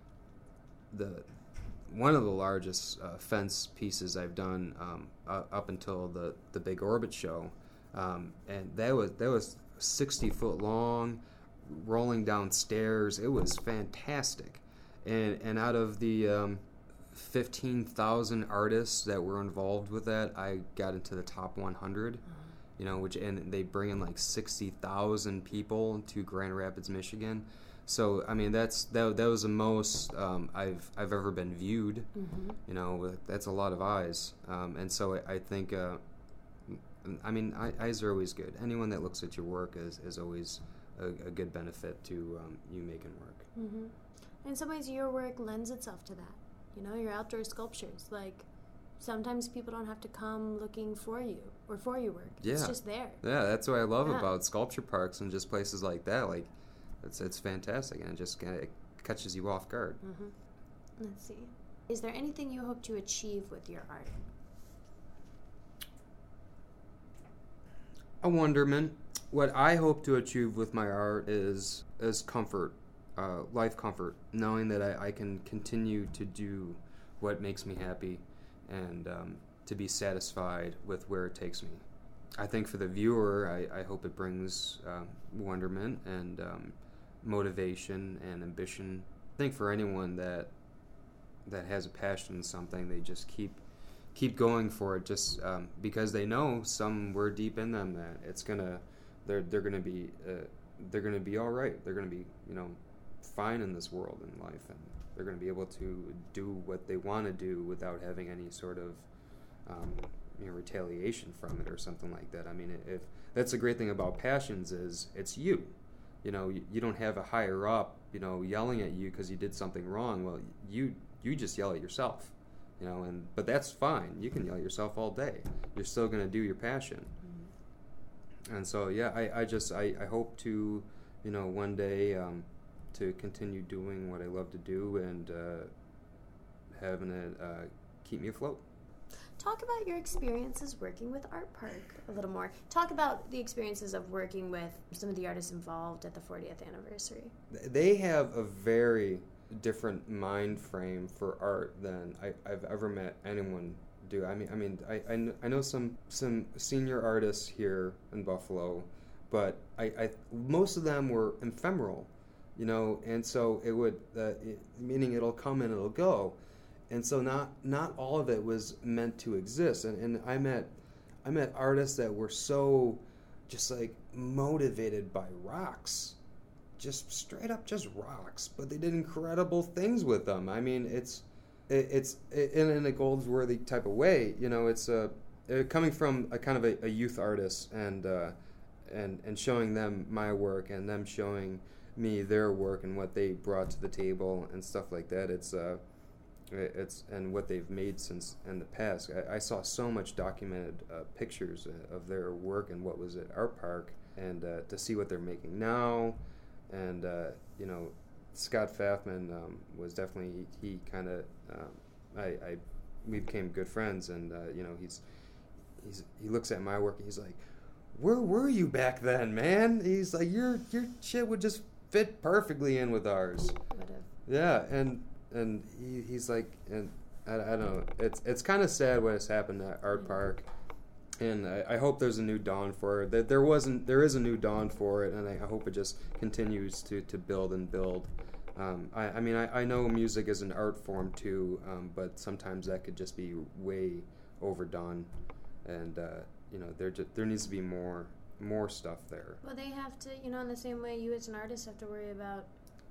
the one of the largest uh, fence pieces I've done um, uh, up until the, the Big Orbit show. Um, and that was that was sixty foot long, rolling down stairs. It was fantastic. And and out of the um, fifteen thousand artists that were involved with that, I got into the top one hundred. Mm-hmm. You know, which and they bring in like sixty thousand people to Grand Rapids, Michigan. So I mean, that's that that was the most um, I've I've ever been viewed. Mm-hmm. You know, that's a lot of eyes. Um, and so I, I think, uh, I mean, eyes are always good. Anyone that looks at your work is is always a, a good benefit to um, you making work. Mm-hmm. In some ways, your work lends itself to that. You know, your outdoor sculptures, like. Sometimes people don't have to come looking for you or for your work. Yeah. It's just there. Yeah, that's what I love yeah. about sculpture parks and just places like that. Like, it's it's fantastic, and it just kind of catches you off guard. Mm-hmm. Let's see. Is there anything you hope to achieve with your art? A wonderment. What I hope to achieve with my art is is comfort, uh, life comfort, knowing that I, I can continue to do what makes me happy. And um, to be satisfied with where it takes me. I think for the viewer, I, I hope it brings uh, wonderment and um, motivation and ambition. I think for anyone that that has a passion in something, they just keep keep going for it, just um, because they know somewhere deep in them that it's gonna they're they're gonna be uh, they're gonna be all right. They're gonna be you know fine in this world in life, and they're going to be able to do what they want to do without having any sort of um, you know, retaliation from it or something like that. I mean, if that's the great thing about passions is it's you. You know, you, you don't have a higher up, you know, yelling at you because you did something wrong. Well, you you just yell at yourself, you know, and but that's fine. You can yell at yourself all day. You're still going to do your passion. Mm-hmm. And so, yeah, I, I just I, I hope to, you know, one day. Um, to continue doing what I love to do and uh, having it uh, keep me afloat. Talk about your experiences working with Art Park a little more. Talk about the experiences of working with some of the artists involved at the fortieth anniversary. They have a very different mind frame for art than I, I've ever met anyone do. I mean, I mean, I, I, I know some some senior artists here in Buffalo, but I, I most of them were ephemeral. You know, and so it would, uh, it, meaning it'll come and it'll go, and so not not all of it was meant to exist. And, and I met I met artists that were so just like motivated by rocks, just straight up just rocks, but they did incredible things with them. I mean, it's it, it's it, in, in a Goldsworthy type of way. You know, it's a uh, coming from a kind of a, a youth artist and uh, and and showing them my work and them showing me their work and what they brought to the table and stuff like that. It's uh, it's and what they've made since in the past. I, I saw so much documented uh, pictures of their work and what was at Art Park, and uh, to see what they're making now, and uh, you know, Scott Pfaffman um, was definitely he, he kind of um, I, I we became good friends, and uh, you know he's he's he looks at my work and he's like, where were you back then, man? He's like, your your shit would just fit perfectly in with ours. Yeah, and and he, he's like, and I, I don't know, it's it's kind of sad what has happened at Art Park, and I, I hope there's a new dawn for it. That there wasn't, there is a new dawn for it, and I, I hope it just continues to, to build and build. Um, I, I mean, I, I know music is an art form too, um, but sometimes that could just be way overdone, and uh, you know, there just, there needs to be more. more stuff there. Well, they have to, you know, in the same way you as an artist have to worry about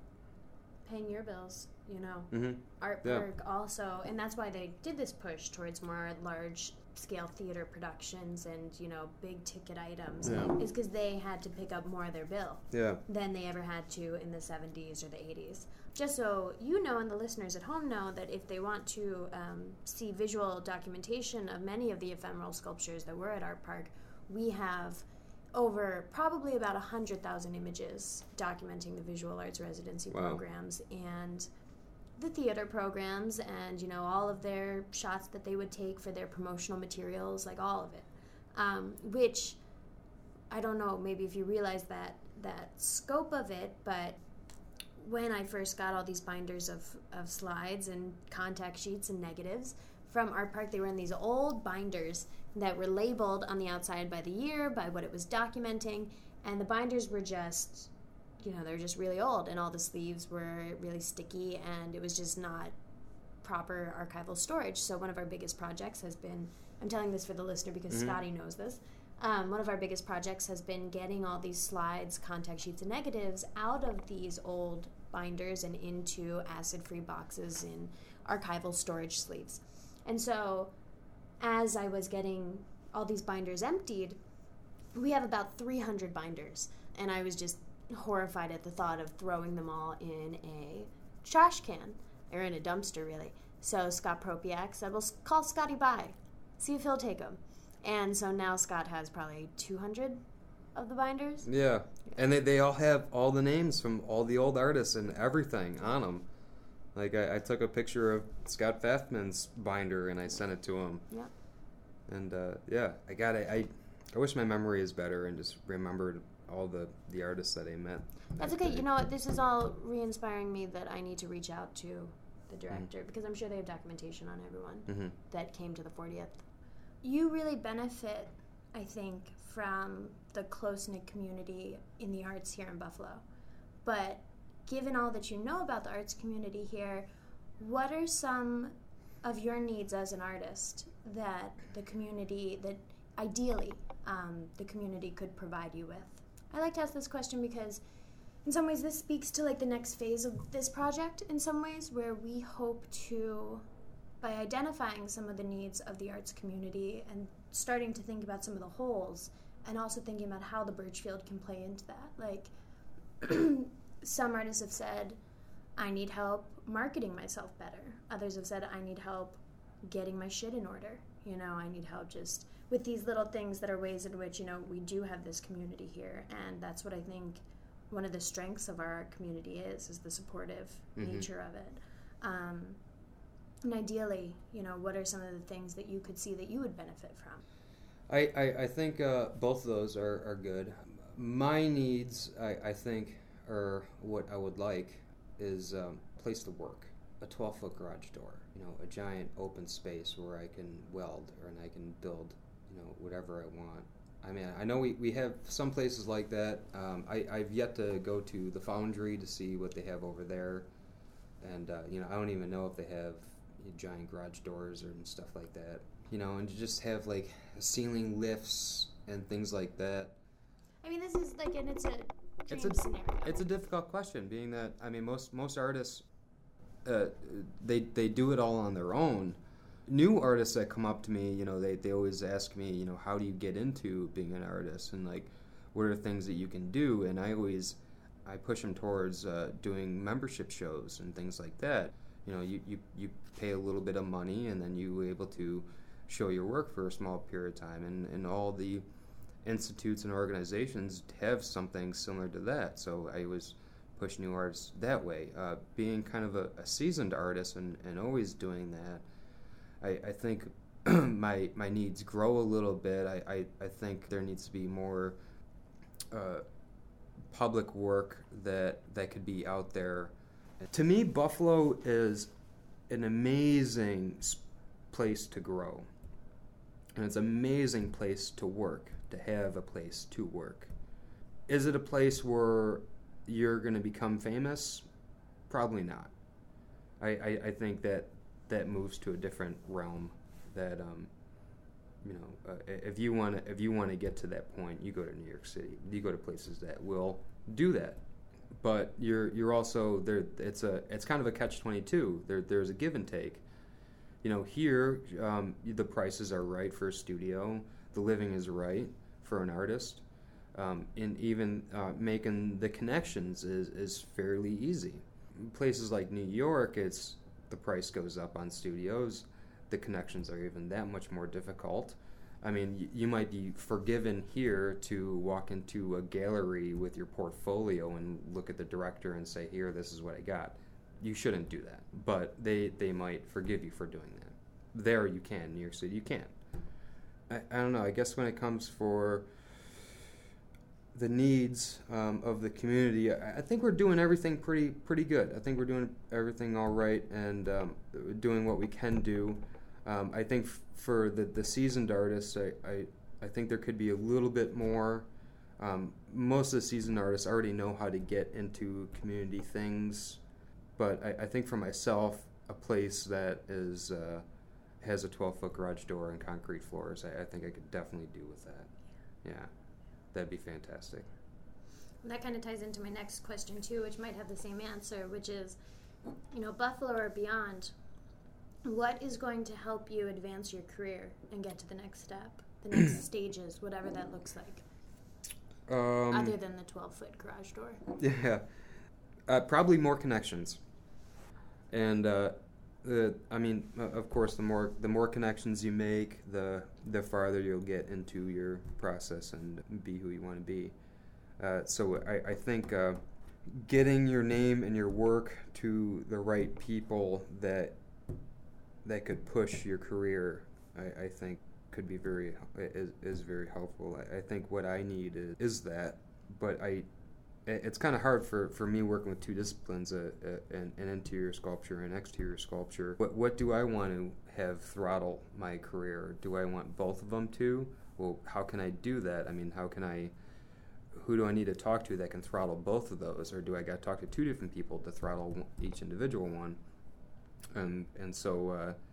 paying your bills, you know. Mm-hmm. Art Park yeah. also, and that's why they did this push towards more large scale theater productions and, you know, big ticket items, yeah. is because they had to pick up more of their bill yeah. than they ever had to in the seventies or the eighties. Just so you know, and the listeners at home know, that if they want to um, see visual documentation of many of the ephemeral sculptures that were at Art Park, we have over probably about one hundred thousand images documenting the visual arts residency wow. programs and the theater programs, and, you know, all of their shots that they would take for their promotional materials, like all of it. Um, which, I don't know, maybe if you realize that, that scope of it, but when I first got all these binders of, of slides and contact sheets and negatives from Art Park, they were in these old binders that were labeled on the outside by the year, by what it was documenting, And the binders were just, you know, they were just really old, and all the sleeves were really sticky, and it was just not proper archival storage. So one of our biggest projects has been, I'm telling this for the listener because mm-hmm. Scotty knows this, um, one of our biggest projects has been getting all these slides, contact sheets, and negatives out of these old binders and into acid-free boxes in archival storage sleeves. And so as I was getting all these binders emptied, we have about three hundred binders, and I was just horrified at the thought of throwing them all in a trash can, or in a dumpster, really. So Scott Propiak said, well, call Scotty by, see if he'll take them. And so now Scott has probably two hundred of the binders. Yeah, and they, they all have all the names from all the old artists and everything on them. Like, I, I took a picture of Scott Fathman's binder, and I sent it to him. Yeah. And, uh, yeah, I got it. I, I wish my memory is better and just remembered all the, the artists that I met. That's okay. You know what? This is all re-inspiring me that I need to reach out to the director, mm-hmm. because I'm sure they have documentation on everyone mm-hmm. that came to the fortieth. You really benefit, I think, from the close-knit community in the arts here in Buffalo. But given all that you know about the arts community here, what are some of your needs as an artist that the community, that ideally um, the community could provide you with? I like to ask this question because in some ways this speaks to like the next phase of this project in some ways, where we hope to, by identifying some of the needs of the arts community and starting to think about some of the holes, and also thinking about how the Birchfield can play into that. Like, some artists have said, I need help marketing myself better. Others have said, I need help getting my shit in order. You know, I need help just with these little things that are ways in which, you know, we do have this community here. And that's what I think one of the strengths of our art community is, is the supportive mm-hmm. nature of it. Um, and ideally, you know, what are some of the things that you could see that you would benefit from? I, I, I think uh, both of those are, are good. My needs, I, I think, or what I would like is a um, place to work. A twelve-foot garage door, you know, a giant open space where I can weld or and I can build, you know, whatever I want. I mean, I know we, we have some places like that. Um, I, I've yet to go to the Foundry to see what they have over there. And, uh, you know, I don't even know if they have giant garage doors or and stuff like that. You know, and to just have, like, ceiling lifts and things like that. I mean, this is, like, and it's a dream it's a, scenario. It's a difficult question, being that, I mean, most most artists, uh, they they do it all on their own. New artists that come up to me, you know, they, they always ask me, you know, how do you get into being an artist? And, like, what are things that you can do? And I always, I push them towards uh, doing membership shows and things like that. You know, you, you, you pay a little bit of money, and then you're able to show your work for a small period of time. And, and all the institutes and organizations have something similar to that. So I always push new artists that way. Uh, being kind of a, a seasoned artist and, and always doing that, I, I think my my needs grow a little bit. I, I, I think there needs to be more uh, public work that that could be out there. To me, Buffalo is an amazing place to grow. And it's an amazing place to work, to have a place to work. Is it a place where you're going to become famous? Probably not. I, I, I think that that moves to a different realm. That um, you know, uh, if you want to if you want to get to that point, you go to New York City. You go to places that will do that. But you're you're also there. It's a it's kind of a catch twenty-two. There there's a give and take. You know, here um, the prices are right for a studio. The living is right for an artist, um, and even uh, making the connections is is fairly easy. Places like New York, it's the price goes up on studios. The connections are even that much more difficult. I mean, y- you might be forgiven here to walk into a gallery with your portfolio and look at the director and say, here, this is what I got. You shouldn't do that. But they, they might forgive you for doing that. There you can. New York City, you can't. I, I don't know. I guess when it comes for the needs um, of the community, I, I think we're doing everything pretty pretty good. I think we're doing everything all right and um, doing what we can do. Um, I think f- for the, the seasoned artists, I, I, I think there could be a little bit more Um, most of the seasoned artists already know how to get into community things, but I, I think for myself, a place that is uh, has a twelve-foot garage door and concrete floors, I, I think I could definitely do with that. Yeah, that'd be fantastic. And that kind of ties into my next question, too, which might have the same answer, which is, you know, Buffalo or beyond, what is going to help you advance your career and get to the next step, the next stages, whatever that looks like, um, other than the twelve-foot garage door? Yeah, uh, probably more connections. And, uh, the, I mean, of course, the more the more connections you make, the the farther you'll get into your process and be who you want to be. Uh, so I, I think uh, getting your name and your work to the right people that that could push your career, I, I think could be very is, is very helpful. I, I think what I need is, is that, but I it's kind of hard for, for me working with two disciplines, uh, uh, an, an interior sculpture and exterior sculpture. What what do I want to have throttle my career? Do I want both of them to? Well, how can I do that? I mean, how can I? Who do I need to talk to that can throttle both of those, or do I got to talk to two different people to throttle each individual one? And and so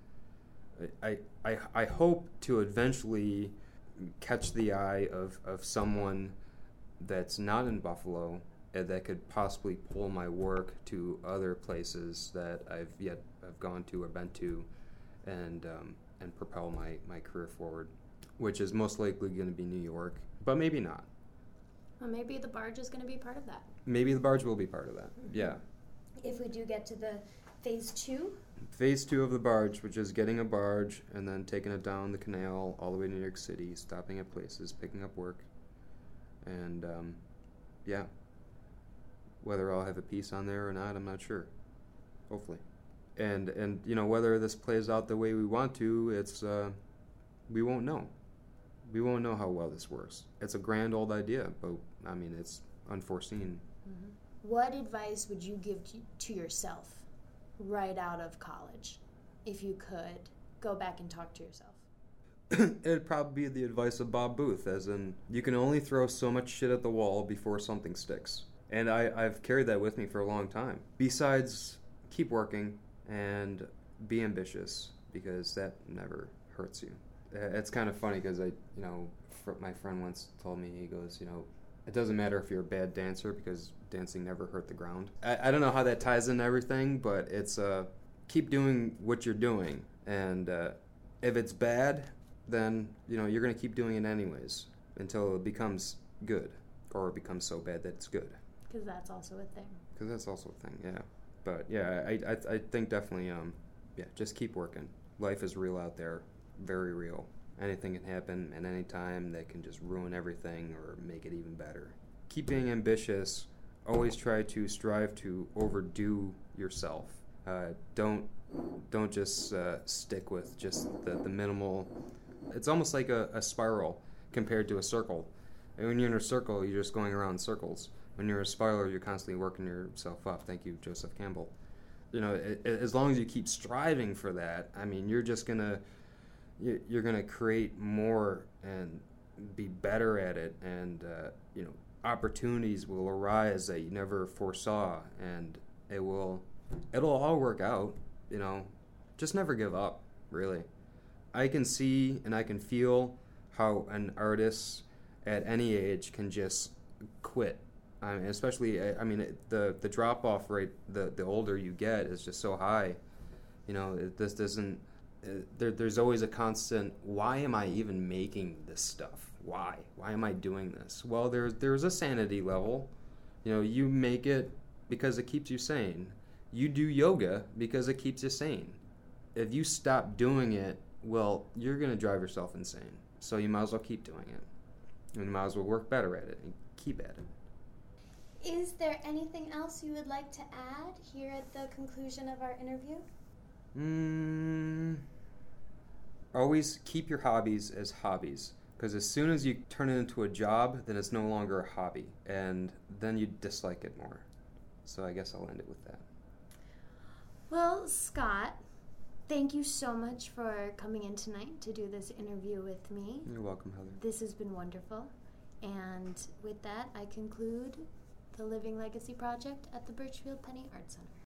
uh, I I I hope to eventually catch the eye of, of someone that's not in Buffalo uh, that could possibly pull my work to other places that I've yet have gone to or been to, and um, and propel my, my career forward, which is most likely going to be New York, but maybe not. Well, maybe the barge is going to be part of that. Maybe the barge will be part of that. Mm-hmm. Yeah. If we do get to the phase two. Phase two of the barge, which is getting a barge and then taking it down the canal all the way to New York City, stopping at places, picking up work. And, um, yeah, whether I'll have a piece on there or not, I'm not sure. Hopefully. And, and you know, whether this plays out the way we want to, it's, uh, we won't know. We won't know how well this works. It's a grand old idea, but, I mean, it's unforeseen. Mm-hmm. What advice would you give to, to yourself right out of college if you could go back and talk to yourself? It'd probably be the advice of Bob Booth, as in, you can only throw so much shit at the wall before something sticks. And I, I've carried that with me for a long time. Besides, keep working and be ambitious, because that never hurts you. It's kind of funny because I, you know, fr- my friend once told me, he goes, you know, it doesn't matter if you're a bad dancer because dancing never hurt the ground. I, I don't know how that ties into everything, but it's, uh, keep doing what you're doing. And uh, if it's bad, then, you know, you're going to keep doing it anyways until it becomes good, or it becomes so bad that it's good. Because that's also a thing. Because that's also a thing, yeah. But, yeah, I, I I think definitely, um, yeah, just keep working. Life is real out there, very real. Anything can happen at any time that can just ruin everything or make it even better. Keep being ambitious. Always try to strive to overdo yourself. Uh, don't don't just uh, stick with just the, the minimal. It's almost like a, a spiral compared to a circle. And when you're in a circle, you're just going around in circles. When you're a spiral, you're constantly working yourself up. Thank you, Joseph Campbell. You know, it, it, as long as you keep striving for that, I mean, you're just gonna you're gonna create more and be better at it, and uh, you know, opportunities will arise that you never foresaw, and it will it'll all work out. You know, just never give up. Really. I can see and I can feel how an artist at any age can just quit. I mean, especially, I mean, it, the the drop off rate, the the older you get, is just so high. You know, it, this doesn't. Uh, there, there's always a constant. Why am I even making this stuff? Why? Why am I doing this? Well, there's there's a sanity level. You know, you make it because it keeps you sane. You do yoga because it keeps you sane. If you stop doing it, well, you're going to drive yourself insane. So you might as well keep doing it. And you might as well work better at it and keep at it. Is there anything else you would like to add here at the conclusion of our interview? Mm, always keep your hobbies as hobbies. Because as soon as you turn it into a job, then it's no longer a hobby. And then you dislike it more. So I guess I'll end it with that. Well, Scott, thank you so much for coming in tonight to do this interview with me. You're welcome, Heather. This has been wonderful. And with that, I conclude the Living Legacy Project at the Birchfield Penny Art Center.